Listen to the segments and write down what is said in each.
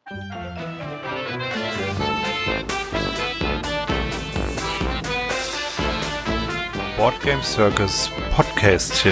Board Game Circus Podcastchen.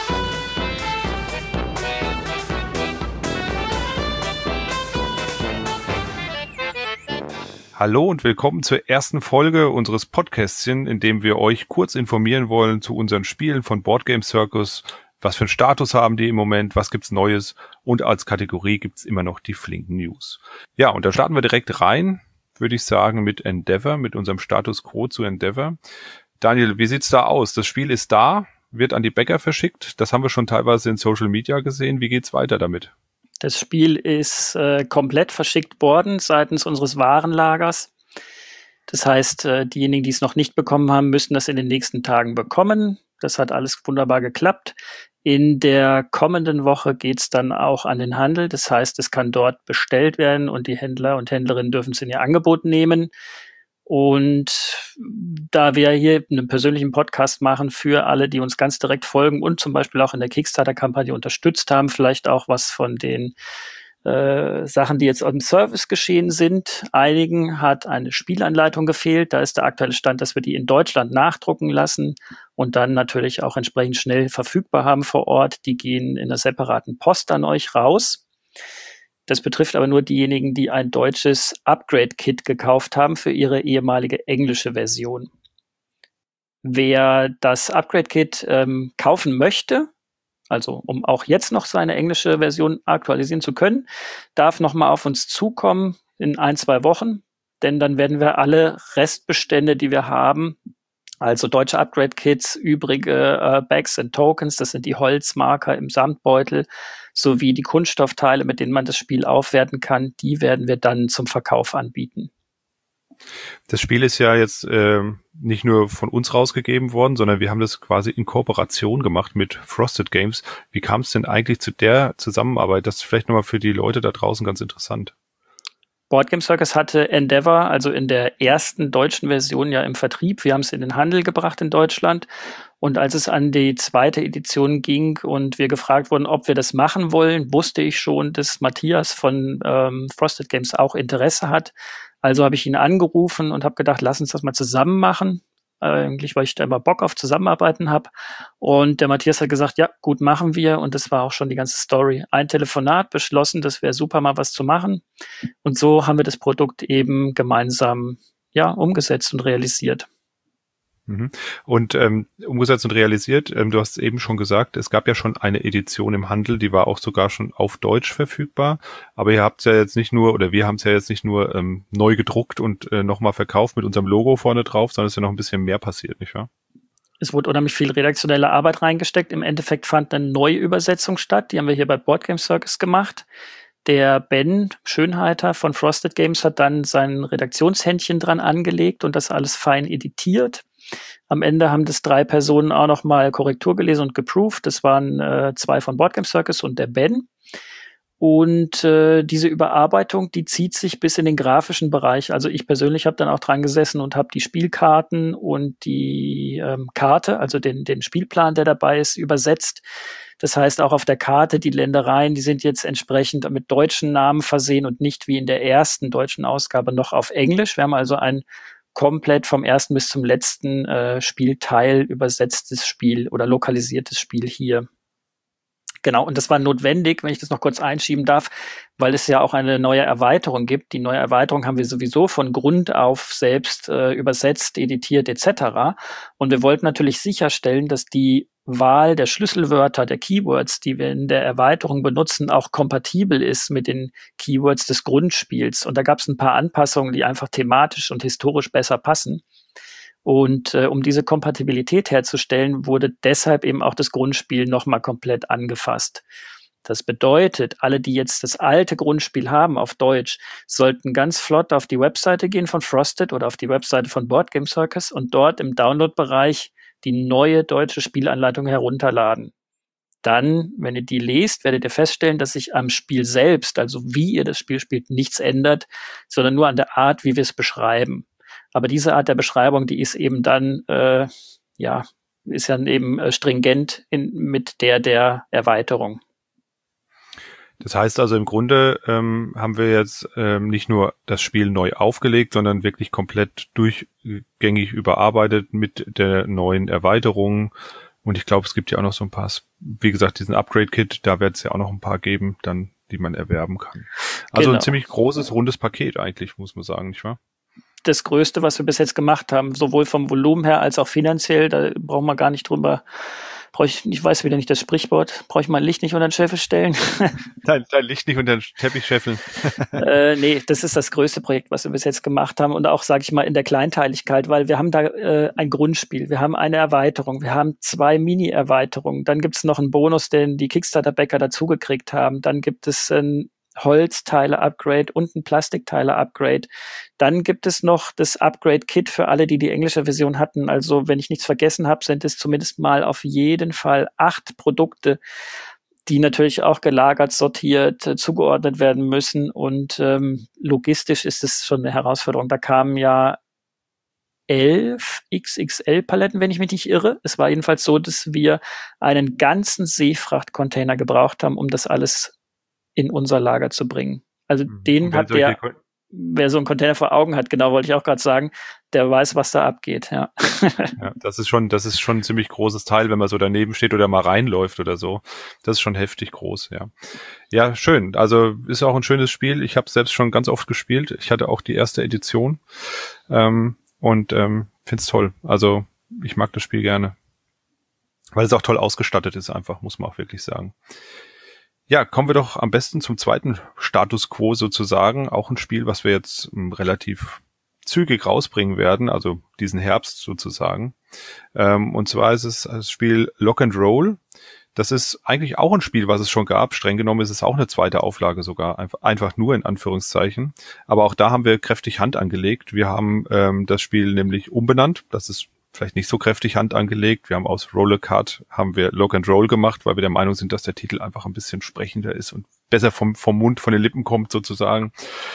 Hallo und willkommen zur ersten Folge unseres Podcastchen, in dem wir euch kurz informieren wollen zu unseren Spielen von Board Game Circus. Was für einen Status haben die im Moment, was gibt's Neues und als Kategorie gibt's immer noch die flinken News. Ja, und da starten wir direkt rein, würde ich sagen, mit Endeavor, mit unserem Status Quo zu Endeavor. Daniel, wie sieht's da aus? Das Spiel ist da, wird an die Bäcker verschickt. Das haben wir schon teilweise in Social Media gesehen. Wie geht's weiter damit? Das Spiel ist komplett verschickt worden seitens unseres Warenlagers. Das heißt, diejenigen, die es noch nicht bekommen haben, müssen das in den nächsten Tagen bekommen. Das hat alles wunderbar geklappt. In der kommenden Woche geht's dann auch an den Handel. Das heißt, es kann dort bestellt werden und die Händler und Händlerinnen dürfen es in ihr Angebot nehmen. Und da wir hier einen persönlichen Podcast machen für alle, die uns ganz direkt folgen und zum Beispiel auch in der Kickstarter-Kampagne unterstützt haben, vielleicht auch was von den Sachen, die jetzt im Service geschehen sind. Einigen hat eine Spielanleitung gefehlt. Da ist der aktuelle Stand, dass wir die in Deutschland nachdrucken lassen und dann natürlich auch entsprechend schnell verfügbar haben vor Ort. Die gehen in einer separaten Post an euch raus. Das betrifft aber nur diejenigen, die ein deutsches Upgrade-Kit gekauft haben für ihre ehemalige englische Version. Wer das Upgrade-Kit kaufen möchte, also um auch jetzt noch seine englische Version aktualisieren zu können, darf nochmal auf uns zukommen in 1-2 Wochen, denn dann werden wir alle Restbestände, die wir haben, also deutsche Upgrade-Kits, übrige Bags and Tokens, das sind die Holzmarker im Samtbeutel, sowie die Kunststoffteile, mit denen man das Spiel aufwerten kann, die werden wir dann zum Verkauf anbieten. Das Spiel ist ja jetzt nicht nur von uns rausgegeben worden, sondern wir haben das quasi in Kooperation gemacht mit Frosted Games. Wie kam es denn eigentlich zu der Zusammenarbeit? Das ist vielleicht nochmal für die Leute da draußen ganz interessant. Board Game Circus hatte Endeavor, also in der ersten deutschen Version ja im Vertrieb. Wir haben es in den Handel gebracht in Deutschland. Und als es an die zweite Edition ging und wir gefragt wurden, ob wir das machen wollen, wusste ich schon, dass Matthias von Frosted Games auch Interesse hat. Also habe ich ihn angerufen und habe gedacht, lass uns das mal zusammen machen. Eigentlich, weil ich da immer Bock auf Zusammenarbeiten habe. Und der Matthias hat gesagt, ja, gut, machen wir. Und das war auch schon die ganze Story. Ein Telefonat, beschlossen, das wäre super, mal was zu machen. Und so haben wir das Produkt eben gemeinsam umgesetzt und realisiert. Und umgesetzt und realisiert, du hast eben schon gesagt, es gab ja schon eine Edition im Handel, die war auch sogar schon auf Deutsch verfügbar, aber ihr habt es ja jetzt nicht nur, oder wir haben es ja jetzt nicht nur neu gedruckt und nochmal verkauft mit unserem Logo vorne drauf, sondern es ist ja noch ein bisschen mehr passiert, nicht wahr? Es wurde unheimlich viel redaktionelle Arbeit reingesteckt. Im Endeffekt fand eine Neuübersetzung statt, die haben wir hier bei Board Game Circus gemacht. Der Ben Schönheiter von Frosted Games hat dann sein Redaktionshändchen dran angelegt und das alles fein editiert. Am Ende haben das 3 Personen auch noch mal Korrektur gelesen und geproved. Das waren 2 von Board Game Circus und der Ben. Und diese Überarbeitung, die zieht sich bis in den grafischen Bereich. Also ich persönlich habe dann auch dran gesessen und habe die Spielkarten und die Karte, also den Spielplan, der dabei ist, übersetzt. Das heißt, auch auf der Karte, die Ländereien, die sind jetzt entsprechend mit deutschen Namen versehen und nicht wie in der ersten deutschen Ausgabe noch auf Englisch. Wir haben also ein komplett vom ersten bis zum letzten Spielteil übersetztes Spiel oder lokalisiertes Spiel hier. Genau, und das war notwendig, wenn ich das noch kurz einschieben darf, weil es ja auch eine neue Erweiterung gibt. Die neue Erweiterung haben wir sowieso von Grund auf selbst übersetzt, editiert etc. Und wir wollten natürlich sicherstellen, dass die Wahl der Schlüsselwörter, der Keywords, die wir in der Erweiterung benutzen, auch kompatibel ist mit den Keywords des Grundspiels. Und da gab es ein paar Anpassungen, die einfach thematisch und historisch besser passen. Und um diese Kompatibilität herzustellen, wurde deshalb eben auch das Grundspiel nochmal komplett angefasst. Das bedeutet, alle, die jetzt das alte Grundspiel haben auf Deutsch, sollten ganz flott auf die Webseite gehen von Frosted oder auf die Webseite von Board Game Circus und dort im Download-Bereich die neue deutsche Spielanleitung herunterladen. Dann, wenn ihr die lest, werdet ihr feststellen, dass sich am Spiel selbst, also wie ihr das Spiel spielt, nichts ändert, sondern nur an der Art, wie wir es beschreiben. Aber diese Art der Beschreibung, die ist eben dann, ist dann eben stringent mit der Erweiterung. Das heißt also im Grunde haben wir jetzt nicht nur das Spiel neu aufgelegt, sondern wirklich komplett durchgängig überarbeitet mit der neuen Erweiterung. Und ich glaube, es gibt ja auch noch so ein paar, wie gesagt, diesen Upgrade-Kit, da wird es ja auch noch ein paar geben, dann, die man erwerben kann. Also Genau. ein ziemlich großes, rundes Paket eigentlich, muss man sagen, nicht wahr? Das Größte, was wir bis jetzt gemacht haben, sowohl vom Volumen her als auch finanziell, da brauchen wir gar nicht drüber, ich weiß wieder nicht das Sprichwort, brauche ich mein Licht nicht unter den Scheffel stellen? Dein Licht nicht unter den Teppich scheffeln. Nee, das ist das größte Projekt, was wir bis jetzt gemacht haben und auch, sage ich mal, in der Kleinteiligkeit, weil wir haben da ein Grundspiel, wir haben eine Erweiterung, wir haben 2 Mini-Erweiterungen, dann gibt's noch einen Bonus, den die Kickstarter-Bäcker dazugekriegt haben, dann gibt es ein Holzteile-Upgrade und ein Plastikteile-Upgrade. Dann gibt es noch das Upgrade-Kit für alle, die die englische Version hatten. Also, wenn ich nichts vergessen habe, sind es zumindest mal auf jeden Fall 8 Produkte, die natürlich auch gelagert, sortiert, zugeordnet werden müssen. Und logistisch ist es schon eine Herausforderung. Da kamen ja 11 XXL-Paletten, wenn ich mich nicht irre. Es war jedenfalls so, dass wir einen ganzen Seefrachtcontainer gebraucht haben, um das alles in unser Lager zu bringen. Also den hat der, wer so einen Container vor Augen hat, genau, wollte ich auch gerade sagen, der weiß, was da abgeht, ja. Ja, das ist schon ein ziemlich großes Teil, wenn man so daneben steht oder mal reinläuft oder so. Das ist schon heftig groß, ja. Ja, schön. Also ist auch ein schönes Spiel. Ich habe selbst schon ganz oft gespielt. Ich hatte auch die erste Edition und find's toll. Also ich mag das Spiel gerne, weil es auch toll ausgestattet ist einfach, muss man auch wirklich sagen. Ja, kommen wir doch am besten zum zweiten Status Quo sozusagen. Auch ein Spiel, was wir jetzt relativ zügig rausbringen werden, also diesen Herbst sozusagen. Und zwar ist es das Spiel Lock and Roll. Das ist eigentlich auch ein Spiel, was es schon gab. Streng genommen ist es auch eine zweite Auflage sogar, einfach nur in Anführungszeichen. Aber auch da haben wir kräftig Hand angelegt. Wir haben das Spiel nämlich umbenannt. Das ist vielleicht nicht so kräftig Hand angelegt. Wir haben aus Roller Card haben wir Lock and Roll gemacht, weil wir der Meinung sind, dass der Titel einfach ein bisschen sprechender ist und besser vom Mund, von den Lippen kommt sozusagen.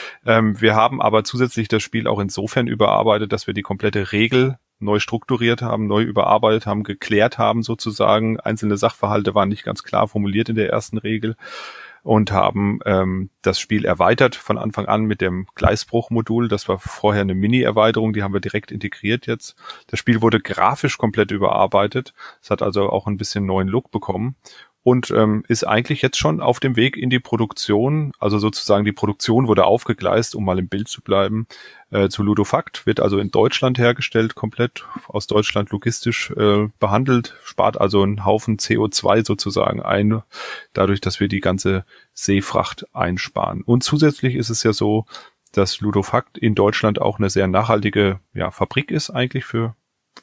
Wir haben aber zusätzlich das Spiel auch insofern überarbeitet, dass wir die komplette Regel neu strukturiert haben, neu überarbeitet haben, geklärt haben sozusagen. Einzelne Sachverhalte waren nicht ganz klar formuliert in der ersten Regel und haben das Spiel erweitert von Anfang an mit dem Gleisbruch-Modul. Das war vorher eine Mini-Erweiterung, die haben wir direkt integriert jetzt. Das Spiel wurde grafisch komplett überarbeitet. Es hat also auch ein bisschen neuen Look bekommen und ist eigentlich jetzt schon auf dem Weg in die Produktion. Also sozusagen die Produktion wurde aufgegleist, um mal im Bild zu bleiben, zu Ludofakt. Wird also in Deutschland hergestellt, komplett aus Deutschland logistisch behandelt, spart also einen Haufen CO2 sozusagen ein, dadurch, dass wir die ganze Seefracht einsparen. Und zusätzlich ist es ja so, dass Ludofakt in Deutschland auch eine sehr nachhaltige Fabrik ist eigentlich für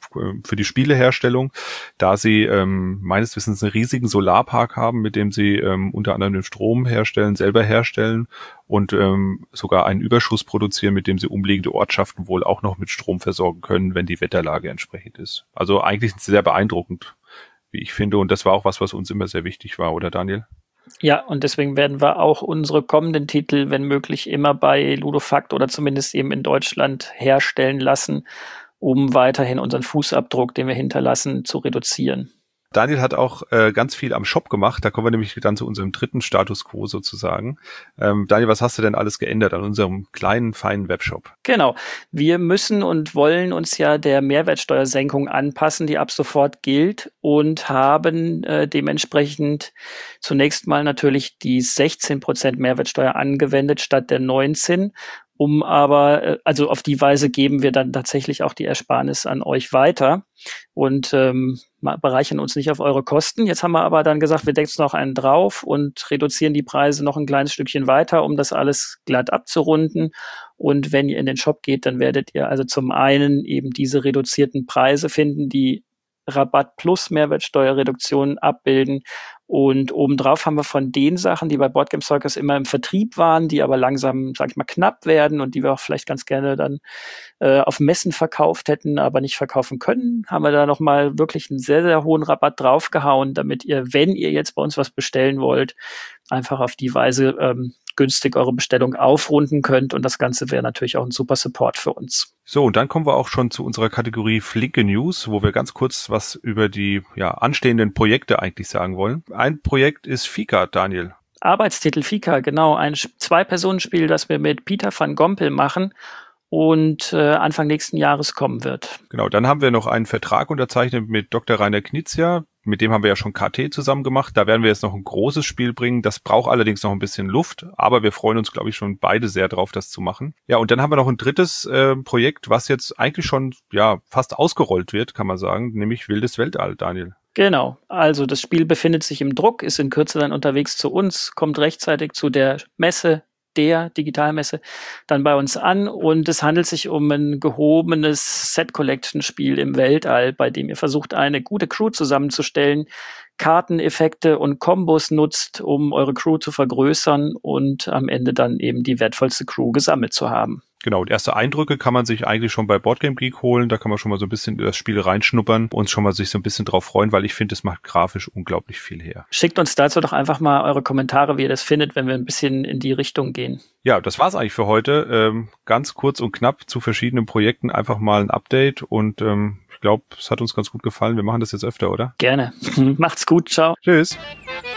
die Spieleherstellung, da sie meines Wissens einen riesigen Solarpark haben, mit dem sie unter anderem den Strom selber herstellen und sogar einen Überschuss produzieren, mit dem sie umliegende Ortschaften wohl auch noch mit Strom versorgen können, wenn die Wetterlage entsprechend ist. Also eigentlich sehr beeindruckend, wie ich finde, und das war auch was uns immer sehr wichtig war, oder Daniel? Ja, und deswegen werden wir auch unsere kommenden Titel, wenn möglich, immer bei Ludofakt oder zumindest eben in Deutschland herstellen lassen, um weiterhin unseren Fußabdruck, den wir hinterlassen, zu reduzieren. Daniel hat auch ganz viel am Shop gemacht. Da kommen wir nämlich dann zu unserem dritten Status Quo sozusagen. Daniel, was hast du denn alles geändert an unserem kleinen, feinen Webshop? Genau. Wir müssen und wollen uns ja der Mehrwertsteuersenkung anpassen, die ab sofort gilt, und haben dementsprechend zunächst mal natürlich die 16% Mehrwertsteuer angewendet statt der 19%. Also auf die Weise geben wir dann tatsächlich auch die Ersparnis an euch weiter und bereichern uns nicht auf eure Kosten. Jetzt haben wir aber dann gesagt, wir decken noch einen drauf und reduzieren die Preise noch ein kleines Stückchen weiter, um das alles glatt abzurunden. Und wenn ihr in den Shop geht, dann werdet ihr also zum einen eben diese reduzierten Preise finden, die Rabatt plus Mehrwertsteuerreduktion abbilden. Und obendrauf haben wir von den Sachen, die bei Board Game Circus immer im Vertrieb waren, die aber langsam, sag ich mal, knapp werden und die wir auch vielleicht ganz gerne dann auf Messen verkauft hätten, aber nicht verkaufen können, haben wir da nochmal wirklich einen sehr, sehr hohen Rabatt draufgehauen, damit ihr, wenn ihr jetzt bei uns was bestellen wollt, einfach auf die Weise günstig eure Bestellung aufrunden könnt. Und das Ganze wäre natürlich auch ein super Support für uns. So, und dann kommen wir auch schon zu unserer Kategorie Flinke News, wo wir ganz kurz was über die anstehenden Projekte eigentlich sagen wollen. Ein Projekt ist Fika, Daniel. Arbeitstitel Fika, genau. Ein Zwei-Personen-Spiel, das wir mit Peter van Gompel machen und Anfang nächsten Jahres kommen wird. Genau, dann haben wir noch einen Vertrag unterzeichnet mit Dr. Rainer Knizia. Mit dem haben wir ja schon KT zusammen gemacht. Da werden wir jetzt noch ein großes Spiel bringen. Das braucht allerdings noch ein bisschen Luft, aber wir freuen uns, glaube ich, schon beide sehr drauf, das zu machen. Ja, und dann haben wir noch ein drittes Projekt, was jetzt eigentlich schon fast ausgerollt wird, kann man sagen, nämlich Wildes Weltall, Daniel. Genau, also das Spiel befindet sich im Druck, ist in Kürze dann unterwegs zu uns, kommt rechtzeitig zu der Messe, der Digitalmesse, dann bei uns an und es handelt sich um ein gehobenes Set-Collection-Spiel im Weltall, bei dem ihr versucht, eine gute Crew zusammenzustellen, Karteneffekte und Kombos nutzt, um eure Crew zu vergrößern und am Ende dann eben die wertvollste Crew gesammelt zu haben. Genau, und erste Eindrücke kann man sich eigentlich schon bei Board Game Geek holen. Da kann man schon mal so ein bisschen in das Spiel reinschnuppern und schon mal sich so ein bisschen drauf freuen, weil ich finde, es macht grafisch unglaublich viel her. Schickt uns dazu doch einfach mal eure Kommentare, wie ihr das findet, wenn wir ein bisschen in die Richtung gehen. Ja, das war's eigentlich für heute. Ganz kurz und knapp zu verschiedenen Projekten einfach mal ein Update und ich glaube, es hat uns ganz gut gefallen. Wir machen das jetzt öfter, oder? Gerne. Macht's gut. Ciao. Tschüss.